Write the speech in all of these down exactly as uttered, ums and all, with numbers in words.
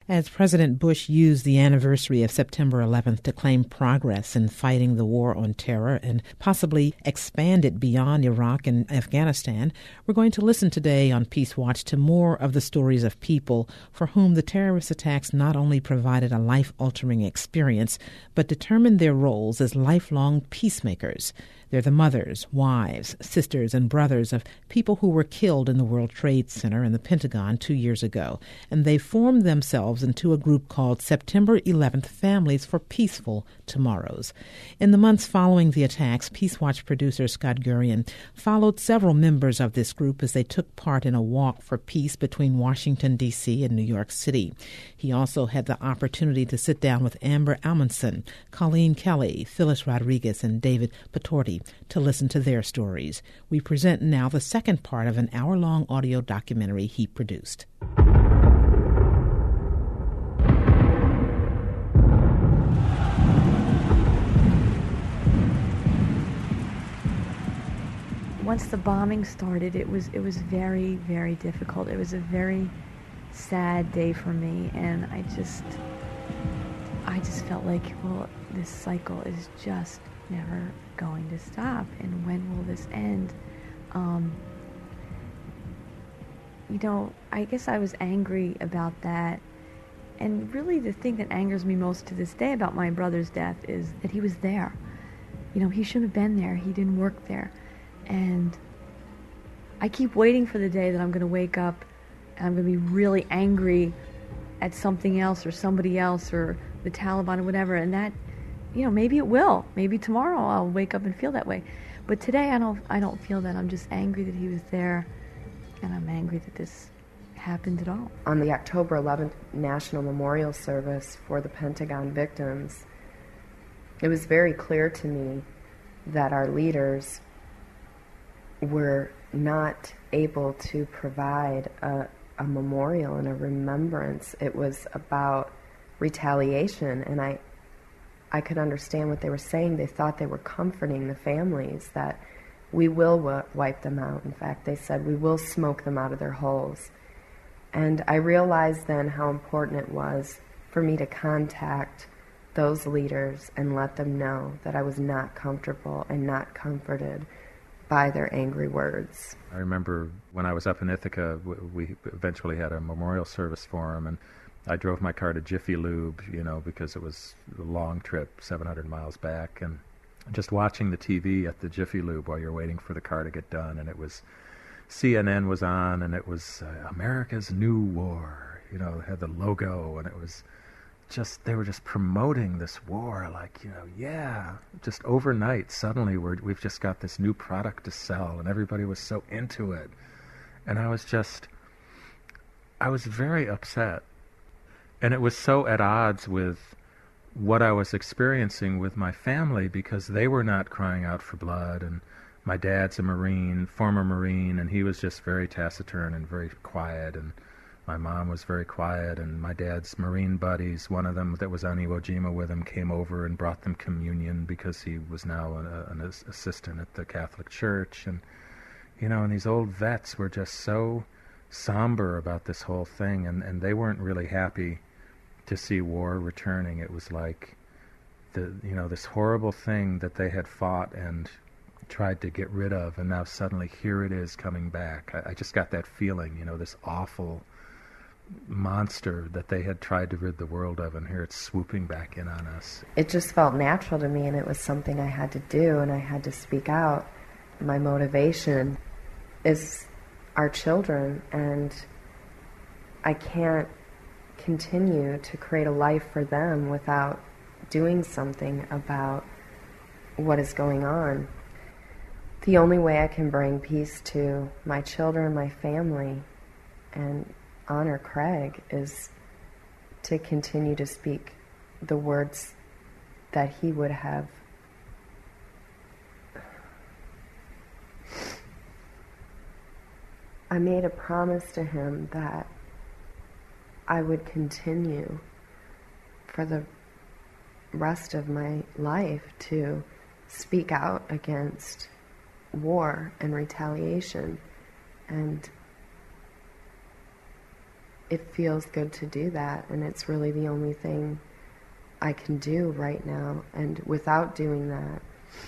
As President Bush used the anniversary of September eleventh to claim progress in fighting the war on terror and possibly expand it beyond Iraq and Afghanistan, we're going to listen today on Peace Watch to more of the stories of people for whom the terrorist attacks not only provided a life-altering experience, but determined their roles as lifelong peacemakers. They're the mothers, wives, sisters, and brothers of people who were killed in the World Trade Center and the Pentagon two years ago, and they formed themselves into a group called September eleventh Families for Peaceful Tomorrows. In the months following the attacks, Peace Watch producer Scott Gurian followed several members of this group as they took part in a walk for peace between Washington, D C and New York City. He also had the opportunity to sit down with Amber Amundsen, Colleen Kelly, Phyllis Rodriguez, and David Patorti to listen to their stories. We present now the second part of an hour-long audio documentary he produced. Once the bombing started, it was it was very, very difficult. It was a very sad day for me, and I just I just felt like, well, this cycle is just never going to stop, and when will this end? Um, you know, I guess I was angry about that, and really the thing that angers me most to this day about my brother's death is that he was there. You know, he shouldn't have been there. He didn't work there. And I keep waiting for the day that I'm going to wake up and I'm going to be really angry at something else or somebody else or the Taliban or whatever, and that, you know, maybe it will. Maybe tomorrow I'll wake up and feel that way. But today I don't I don't feel that. I'm just angry that he was there, and I'm angry that this happened at all. On the October eleventh National Memorial Service for the Pentagon victims, it was very clear to me that our leaders were not able to provide a, a memorial and a remembrance. It was about retaliation, and I I could understand what they were saying. They thought they were comforting the families, that we will w- wipe them out. In fact, they said we will smoke them out of their holes. And I realized then how important it was for me to contact those leaders and let them know that I was not comfortable and not comforted by their angry words. I remember when I was up in Ithaca, we eventually had a memorial service for him, and I drove my car to Jiffy Lube, you know, because it was a long trip, seven hundred miles back, and just watching the T V at the Jiffy Lube while you're waiting for the car to get done, and it was, C N N was on, and it was uh, America's New War, you know, it had the logo, and it was just, they were just promoting this war, like, you know, yeah, just overnight, suddenly we're, we've just got this new product to sell, and everybody was so into it, and I was just, I was very upset. And it was so at odds with what I was experiencing with my family, because they were not crying out for blood, and my dad's a Marine, former Marine, and he was just very taciturn and very quiet, and my mom was very quiet, and my dad's Marine buddies, one of them that was on Iwo Jima with him, came over and brought them communion because he was now a, an assistant at the Catholic Church, and, you know, and these old vets were just so somber about this whole thing, and, and they weren't really happy to see war returning. It was like the, you know, this horrible thing that they had fought and tried to get rid of, and now suddenly here it is coming back. I, I just got that feeling, you know, this awful monster that they had tried to rid the world of, and here it's swooping back in on us. It just felt natural to me, and it was something I had to do, and I had to speak out. My motivation is our children, and I can't continue to create a life for them without doing something about what is going on. The only way I can bring peace to my children, my family, and honor Craig is to continue to speak the words that he would have I made a promise to him that I would continue for the rest of my life to speak out against war and retaliation. And it feels good to do that, and it's really the only thing I can do right now. And without doing that,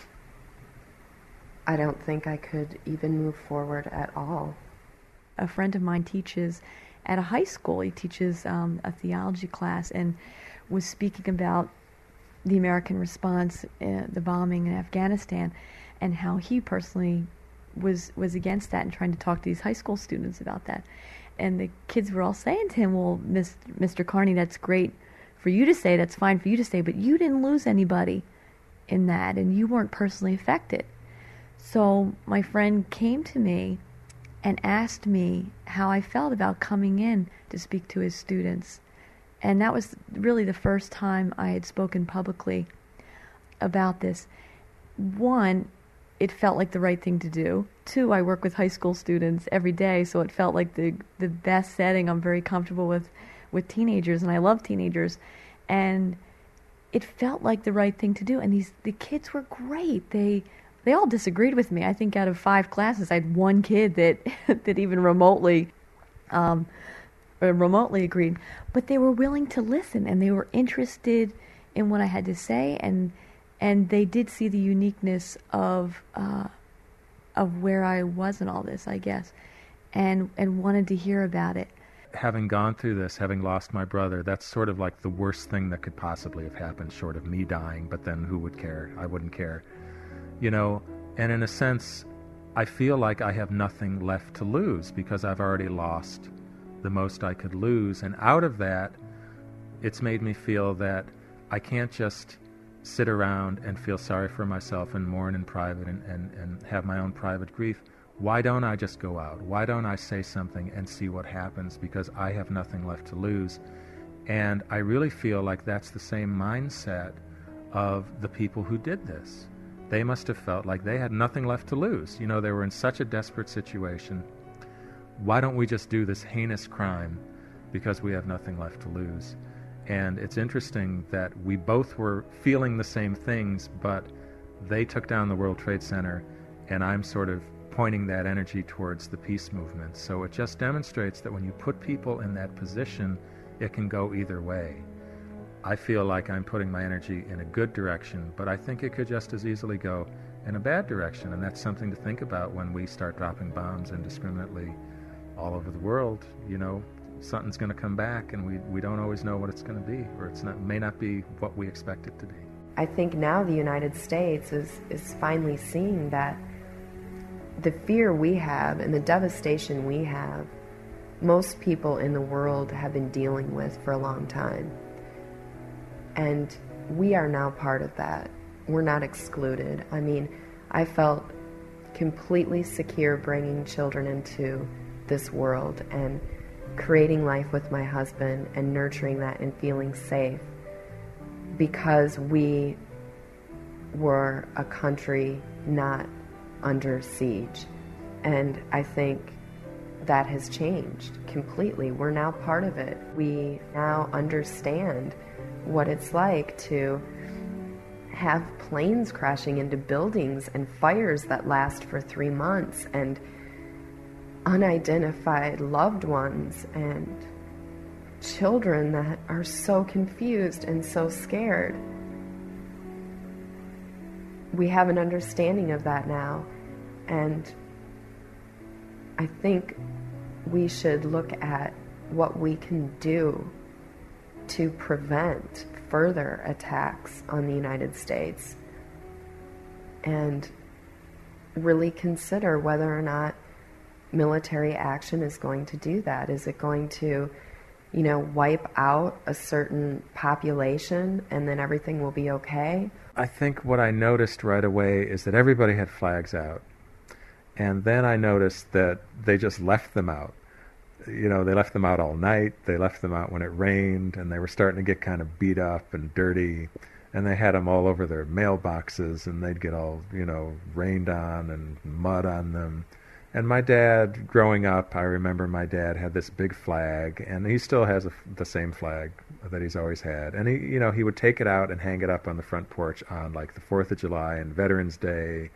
I don't think I could even move forward at all. A friend of mine teaches at a high school. He teaches um, a theology class, and was speaking about the American response, uh, the bombing in Afghanistan, and how he personally was was against that and trying to talk to these high school students about that. And the kids were all saying to him, well, Mister Carney, that's great for you to say, that's fine for you to say, but you didn't lose anybody in that, and you weren't personally affected. So my friend came to me and asked me how I felt about coming in to speak to his students. And that was really the first time I had spoken publicly about this. One, it felt like the right thing to do. Two, I work with high school students every day, so it felt like the the best setting. I'm very comfortable with, with teenagers, and I love teenagers. And it felt like the right thing to do. And these the kids were great. They they all disagreed with me. I think out of five classes, I had one kid that that even remotely um, remotely agreed. But they were willing to listen, and they were interested in what I had to say, and and they did see the uniqueness of uh, of where I was in all this, I guess, and and wanted to hear about it. Having gone through this, having lost my brother, that's sort of like the worst thing that could possibly have happened, short of me dying, but then who would care? I wouldn't care. You know, and in a sense, I feel like I have nothing left to lose because I've already lost the most I could lose. And out of that, it's made me feel that I can't just sit around and feel sorry for myself and mourn in private and, and, and have my own private grief. Why don't I just go out? Why don't I say something and see what happens? Because I have nothing left to lose. And I really feel like that's the same mindset of the people who did this. They must have felt like they had nothing left to lose. You know, they were in such a desperate situation. Why don't we just do this heinous crime because we have nothing left to lose? And it's interesting that we both were feeling the same things, but they took down the World Trade Center, and I'm sort of pointing that energy towards the peace movement. So it just demonstrates that when you put people in that position, it can go either way. I feel like I'm putting my energy in a good direction, but I think it could just as easily go in a bad direction, and that's something to think about when we start dropping bombs indiscriminately all over the world. You know, something's going to come back, and we we don't always know what it's going to be, or it's not may not be what we expect it to be. I think now the United States is, is finally seeing that the fear we have and the devastation we have, most people in the world have been dealing with for a long time. And we are now part of that. We're not excluded. I mean, I felt completely secure bringing children into this world and creating life with my husband and nurturing that and feeling safe because we were a country not under siege. And I think that has changed completely. We're now part of it. We now understand what it's like to have planes crashing into buildings and fires that last for three months and unidentified loved ones and children that are so confused and so scared. We have an understanding of that now, and I think we should look at what we can do to prevent further attacks on the United States and really consider whether or not military action is going to do that. Is it going to, you know, wipe out a certain population and then everything will be okay? I think what I noticed right away is that everybody had flags out. And then I noticed that they just left them out. You know, they left them out all night. They left them out when it rained, and they were starting to get kind of beat up and dirty. And they had them all over their mailboxes, and they'd get all, you know, rained on and mud on them. And my dad, growing up, I remember my dad had this big flag, and he still has a, the same flag that he's always had. And he, you know, he would take it out and hang it up on the front porch on like the fourth of July and Veterans Day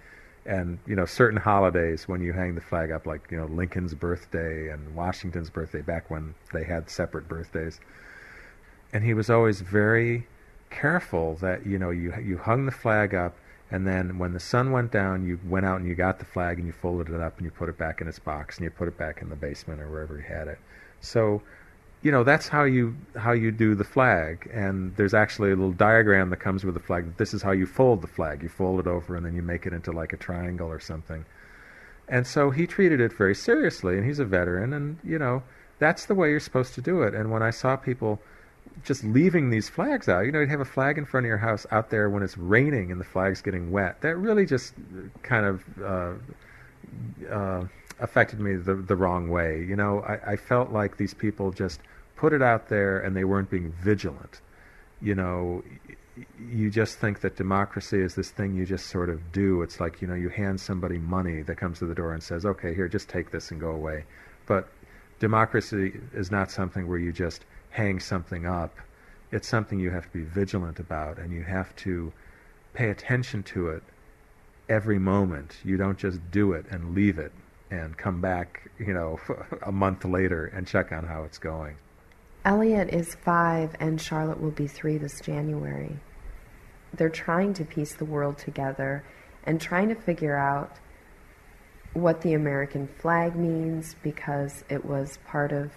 And, you know, certain holidays when you hang the flag up, like, you know, Lincoln's birthday and Washington's birthday, back when they had separate birthdays. And he was always very careful that, you know, you you hung the flag up, and then when the sun went down, you went out and you got the flag and you folded it up and you put it back in its box and you put it back in the basement or wherever you had it. So, you know, that's how you how you do the flag. And there's actually a little diagram that comes with the flag that this is how you fold the flag. You fold it over and then you make it into like a triangle or something. And so he treated it very seriously, and he's a veteran, and, you know, that's the way you're supposed to do it. And when I saw people just leaving these flags out, you know, you'd have a flag in front of your house out there when it's raining and the flag's getting wet. That really just kind of uh, uh, affected me the, the wrong way. You know, I, I felt like these people just put it out there and they weren't being vigilant. You know, you just think that democracy is this thing you just sort of do. It's like, you know, you hand somebody money that comes to the door and says, okay, here, just take this and go away. But democracy is not something where you just hang something up. It's something you have to be vigilant about, and you have to pay attention to it every moment. You don't just do it and leave it and come back, you know, a month later and check on how it's going. Elliot is five and Charlotte will be three this January. They're trying to piece the world together and trying to figure out what the American flag means, because it was part of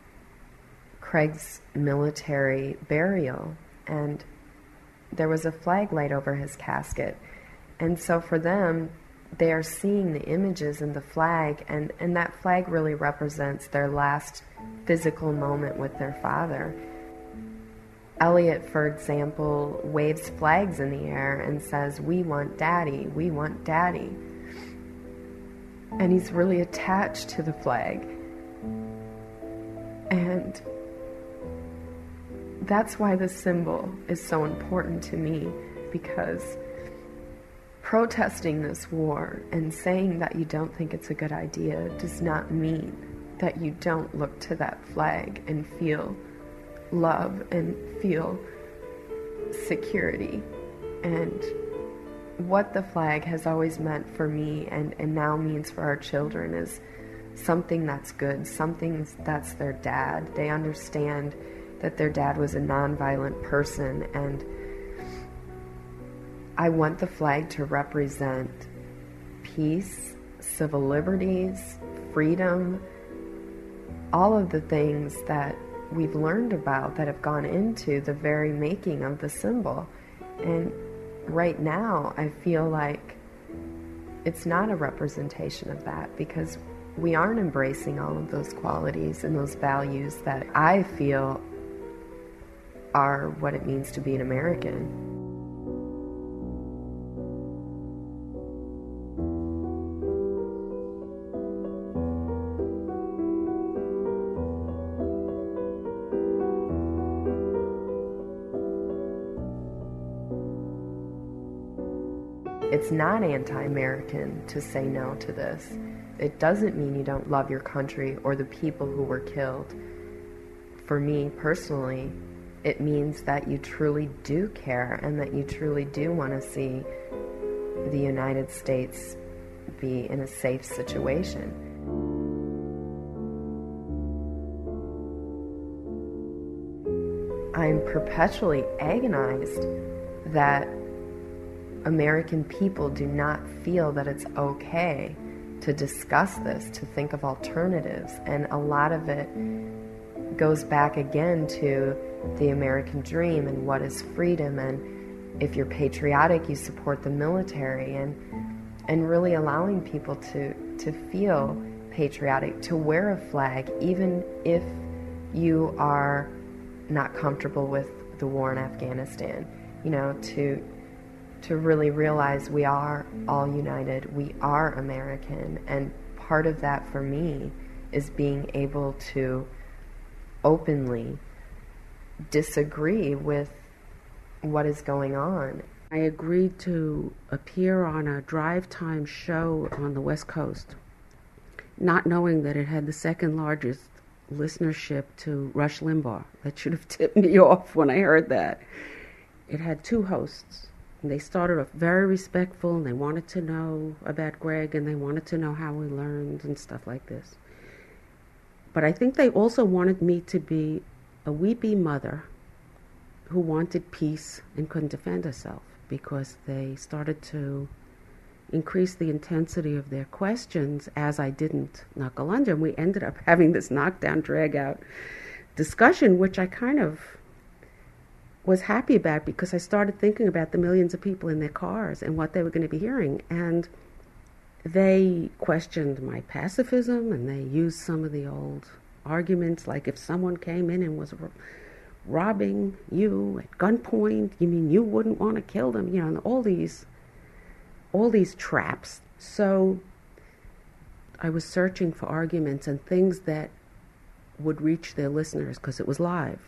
Craig's military burial, and there was a flag laid over his casket. And so for them, they are seeing the images in the flag, and, and that flag really represents their last physical moment with their father. Elliot, for example, waves flags in the air and says, "We want Daddy, we want Daddy." And he's really attached to the flag. And that's why the symbol is so important to me, because protesting this war and saying that you don't think it's a good idea does not mean that you don't look to that flag and feel love and feel security. And what the flag has always meant for me and, and now means for our children is something that's good, something that's their dad. They understand that their dad was a nonviolent person, and I want the flag to represent peace, civil liberties, freedom, all of the things that we've learned about that have gone into the very making of the symbol. And right now, I feel like it's not a representation of that, because we aren't embracing all of those qualities and those values that I feel are what it means to be an American. It's not anti-American to say no to this. It doesn't mean you don't love your country or the people who were killed. For me personally, it means that you truly do care and that you truly do want to see the United States be in a safe situation. I'm perpetually agonized that American people do not feel that it's okay to discuss this, to think of alternatives. And a lot of it goes back again to the American dream and what is freedom, and if you're patriotic, you support the military, and and really allowing people to, to feel patriotic, to wear a flag, even if you are not comfortable with the war in Afghanistan, you know, to to really realize we are all united, we are American, and part of that for me is being able to openly disagree with what is going on. I agreed to appear on a drive time show on the West Coast, not knowing that it had the second largest listenership to Rush Limbaugh. That should have tipped me off when I heard that. It had two hosts. And they started off very respectful, and they wanted to know about Greg, and they wanted to know how we learned and stuff like this. But I think they also wanted me to be a weepy mother who wanted peace and couldn't defend herself, because they started to increase the intensity of their questions as I didn't knuckle under. And we ended up having this knockdown, drag-out discussion, which I kind of was happy about, because I started thinking about the millions of people in their cars and what they were going to be hearing. And they questioned my pacifism, and they used some of the old arguments, like if someone came in and was ro- robbing you at gunpoint, you mean you wouldn't want to kill them? You know, and all these, all these traps. So I was searching for arguments and things that would reach their listeners, because it was live.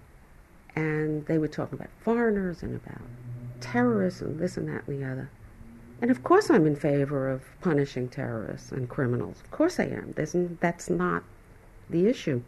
And they were talking about foreigners and about terrorists and this and that and the other. And of course I'm in favor of punishing terrorists and criminals. Of course I am. There's n- that's not the issue.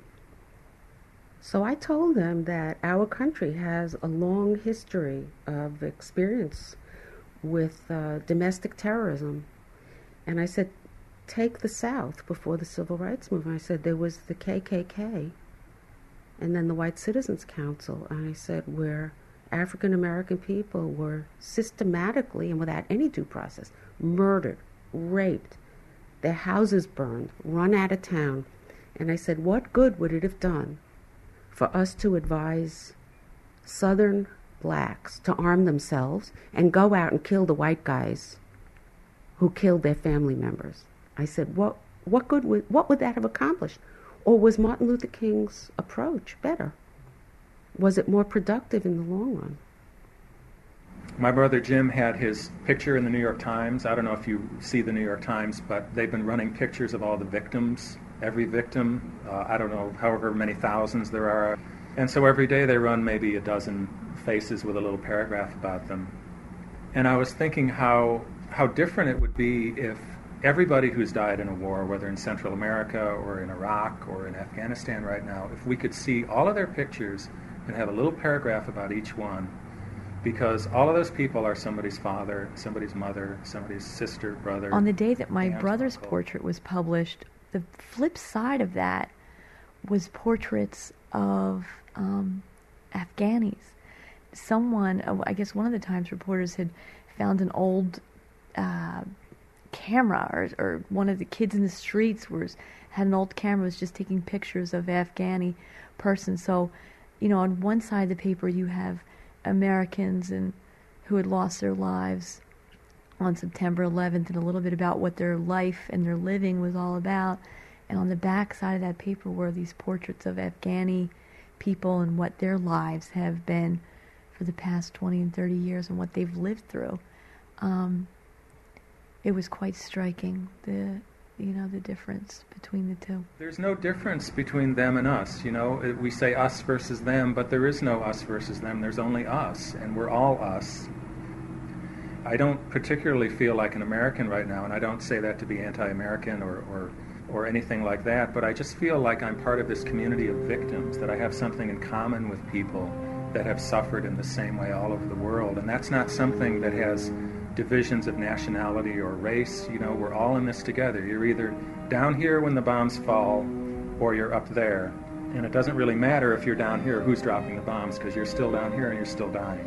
So I told them that our country has a long history of experience with uh, domestic terrorism. And I said, take the South before the Civil Rights Movement. I said there was the K K K and then the White Citizens Council. And I said where African American people were systematically and without any due process murdered, raped, their houses burned, run out of town. And I said, what good would it have done for us to advise Southern blacks to arm themselves and go out and kill the white guys who killed their family members? I said, what what good would what would that have accomplished? Or was Martin Luther King's approach better? Was it more productive in the long run? My brother Jim had his picture in the New York Times. I don't know if you see the New York Times, but they've been running pictures of all the victims, every victim. Uh, I don't know, however many thousands there are. And so every day they run maybe a dozen faces with a little paragraph about them. And I was thinking how how different it would be if everybody who's died in a war, whether in Central America or in Iraq or in Afghanistan right now, if we could see all of their pictures and have a little paragraph about each one, because all of those people are somebody's father, somebody's mother, somebody's sister, brother. On the day that my brother's uncle. portrait was published, the flip side of that was portraits of um, Afghanis. Someone, I guess one of the Times reporters had found an old uh, camera, or, or one of the kids in the streets was had an old camera, was just taking pictures of Afghani person. So, you know, on one side of the paper you have Americans and who had lost their lives on September eleventh, and a little bit about what their life and their living was all about. And on the back side of that paper were these portraits of Afghani people and what their lives have been for the past twenty and thirty years and what they've lived through. Um, it was quite striking, the you know, the difference between the two. There's no difference between them and us, you know. We say us versus them, but there is no us versus them. There's only us, and we're all us. I don't particularly feel like an American right now, and I don't say that to be anti-American or, or, or anything like that, but I just feel like I'm part of this community of victims, that I have something in common with people that have suffered in the same way all over the world. And that's not something that has divisions of nationality or race. You know, we're all in this together. You're either down here when the bombs fall, or you're up there. And it doesn't really matter if you're down here who's dropping the bombs, because you're still down here and you're still dying.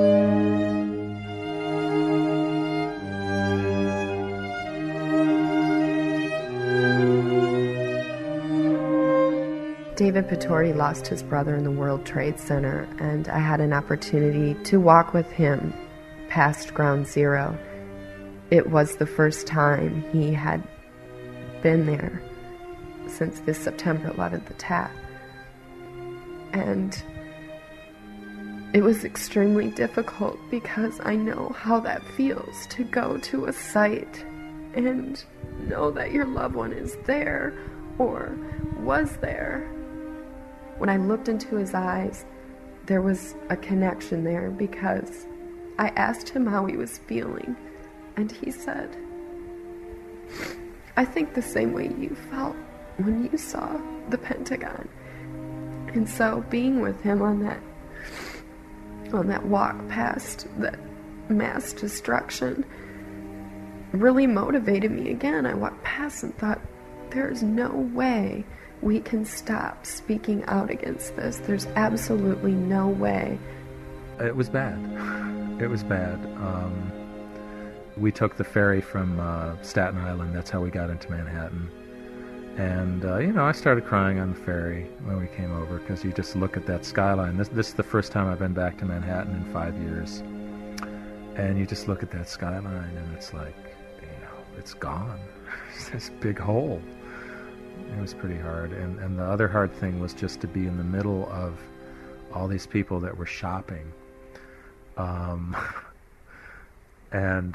David Pittori lost his brother in the World Trade Center, and I had an opportunity to walk with him past Ground Zero. It was the first time he had been there since this September eleventh attack. And it was extremely difficult because I know how that feels to go to a site and know that your loved one is there or was there. When I looked into his eyes, there was a connection there because I asked him how he was feeling, and he said, I think the same way you felt when you saw the Pentagon. And so being with him on that on that walk past that mass destruction really motivated me again. I walked past and thought, there's no way we can stop speaking out against this. There's absolutely no way. It was bad. It was bad. Um, we took the ferry from uh, Staten Island. That's how we got into Manhattan. And, uh, you know, I started crying on the ferry when we came over, because you just look at that skyline. This, this is the first time I've been back to Manhattan in five years. And you just look at that skyline, and it's like, you know, it's gone. It's this big hole. It was pretty hard. And, and the other hard thing was just to be in the middle of all these people that were shopping. Um, and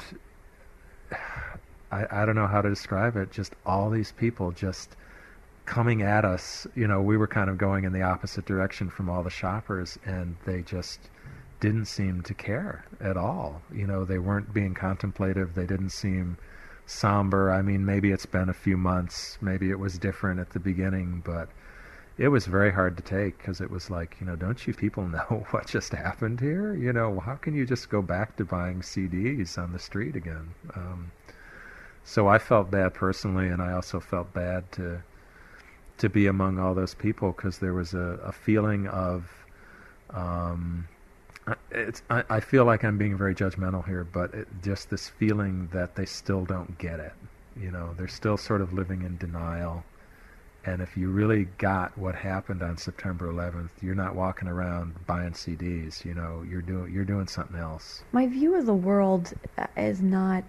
I, I don't know how to describe it, just all these people just coming at us. You know, we were kind of going in the opposite direction from all the shoppers, and they just didn't seem to care at all. You know, they weren't being contemplative. They didn't seem somber. I mean, maybe it's been a few months. Maybe it was different at the beginning, but it was very hard to take, because it was like, you know, don't you people know what just happened here? You know, how can you just go back to buying C Ds on the street again? Um, so I felt bad personally, and I also felt bad to to be among all those people, because there was a, a feeling of, um, it's, I, I feel like I'm being very judgmental here, but it, just this feeling that they still don't get it. You know, they're still sort of living in denial. And if you really got what happened on September eleventh, you're not walking around buying C Ds. You know, you're doing you're doing something else. My view of the world has not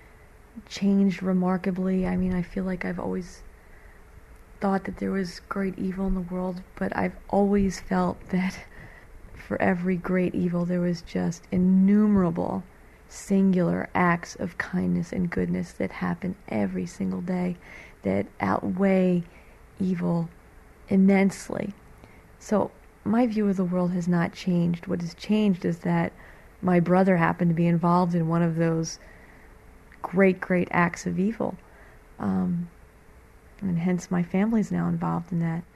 changed remarkably. I mean, I feel like I've always thought that there was great evil in the world, but I've always felt that for every great evil there was just innumerable singular acts of kindness and goodness that happen every single day that outweigh evil immensely. So my view of the world has not changed. What has changed is that my brother happened to be involved in one of those great, great acts of evil. Um, and hence my family's now involved in that.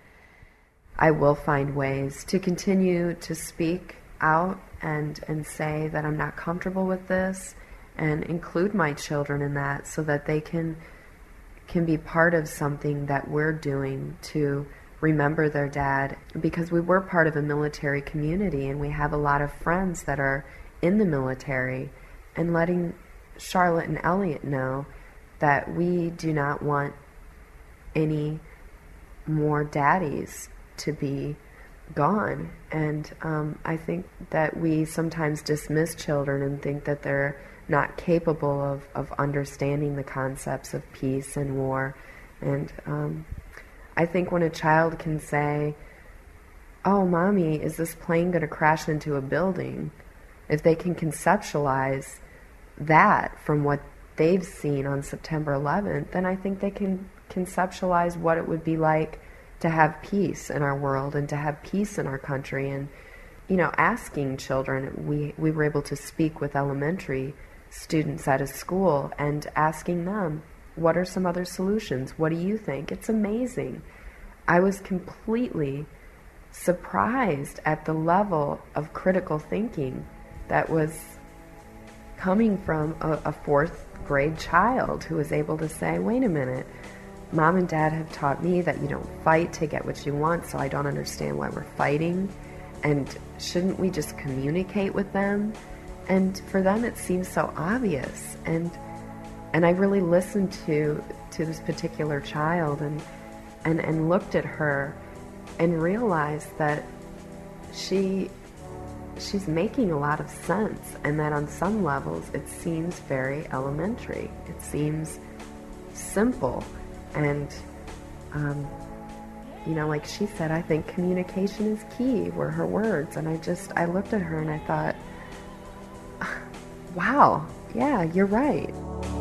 I will find ways to continue to speak out and, and say that I'm not comfortable with this, and include my children in that, so that they can can be part of something that we're doing to remember their dad, because we were part of a military community, and we have a lot of friends that are in the military, and letting Charlotte and Elliot know that we do not want any more daddies to be gone. And um, I think that we sometimes dismiss children and think that they're not capable of, of understanding the concepts of peace and war. And um, I think when a child can say, oh, Mommy, is this plane going to crash into a building? If they can conceptualize that from what they've seen on September eleventh, then I think they can conceptualize what it would be like to have peace in our world and to have peace in our country. And, you know, asking children, we, we were able to speak with elementary students at a school and asking them, what are some other solutions? What do you think? It's amazing. I was completely surprised at the level of critical thinking that was coming from a, a fourth grade child who was able to say, wait a minute, Mom and Dad have taught me that you don't fight to get what you want, so I don't understand why we're fighting. And shouldn't we just communicate with them? And for them it seems so obvious. And and I really listened to to this particular child and and, and looked at her and realized that she she's making a lot of sense, and that on some levels it seems very elementary. It seems simple. And, um, you know, like she said, I think communication is key, were her words. And I just, I looked at her and I thought, wow, yeah, you're right.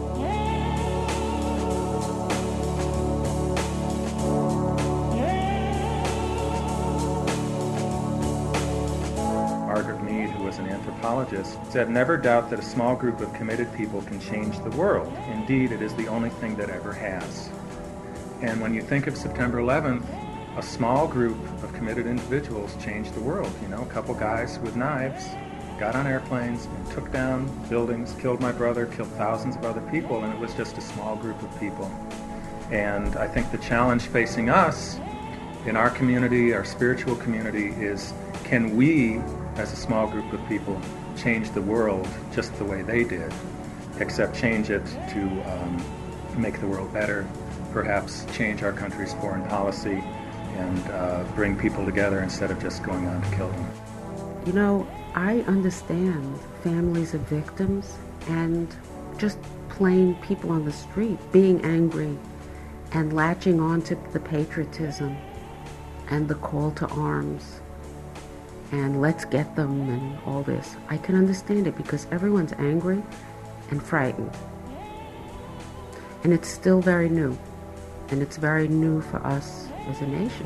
Margaret Mead, who was an anthropologist, said, never doubt that a small group of committed people can change the world. Indeed, it is the only thing that ever has. And when you think of September eleventh, a small group of committed individuals changed the world. You know, a couple guys with knives got on airplanes and took down buildings, killed my brother, killed thousands of other people, and it was just a small group of people. And I think the challenge facing us in our community, our spiritual community, is can we, as a small group of people, change the world just the way they did, except change it to um, make the world better, perhaps change our country's foreign policy, and uh, bring people together instead of just going on to kill them. You know, I understand families of victims and just plain people on the street being angry and latching on to the patriotism and the call to arms and let's get them and all this. I can understand it because everyone's angry and frightened. And it's still very new. And it's very new for us as a nation.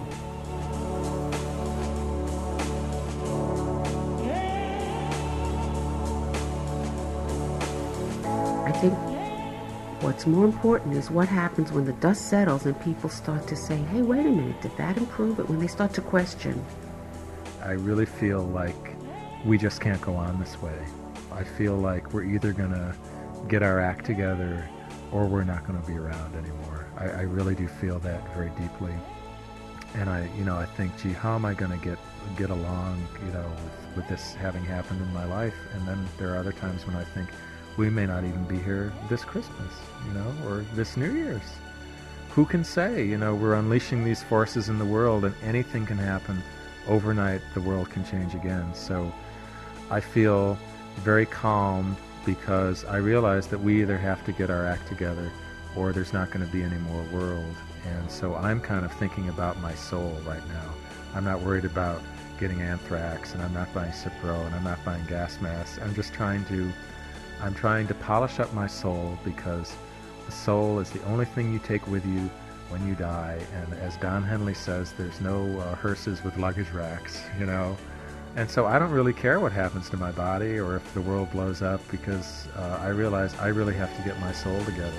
I think what's more important is what happens when the dust settles and people start to say, hey, wait a minute, did that improve it? When they start to question. I really feel like we just can't go on this way. I feel like we're either going to get our act together or we're not going to be around anymore. I, I really do feel that very deeply. And I, you know, I think, gee, how am I going to get get along, you know, with, with this having happened in my life? And then there are other times when I think we may not even be here this Christmas, you know, or this New Year's. Who can say? You know, we're unleashing these forces in the world and anything can happen. Overnight, the world can change again. So I feel very calm because I realize that we either have to get our act together or there's not going to be any more world. And so I'm kind of thinking about my soul right now. I'm not worried about getting anthrax, and I'm not buying Cipro, and I'm not buying gas masks. I'm just trying to, I'm trying to polish up my soul because the soul is the only thing you take with you when you die. And as Don Henley says, there's no uh, hearses with luggage racks, you know. And so I don't really care what happens to my body or if the world blows up because uh, I realize I really have to get my soul together.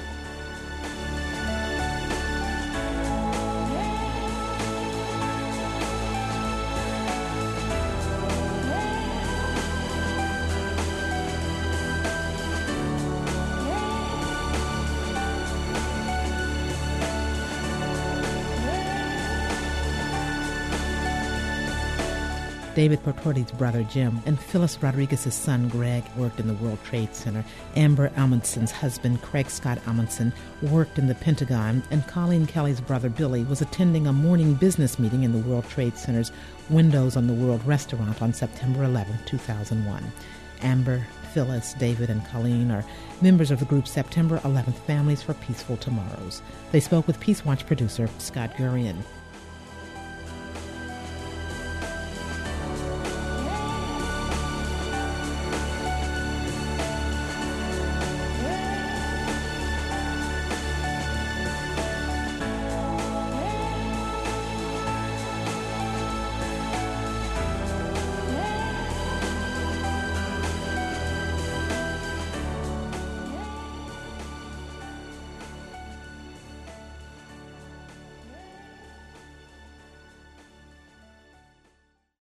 David Portorti's brother Jim and Phyllis Rodriguez's son Greg worked in the World Trade Center. Amber Amundsen's husband Craig Scott Amundsen worked in the Pentagon, and Colleen Kelly's brother Billy was attending a morning business meeting in the World Trade Center's Windows on the World restaurant on September eleventh, two thousand one. Amber, Phyllis, David, and Colleen are members of the group September eleventh Families for Peaceful Tomorrows. They spoke with Peace Watch producer Scott Gurian.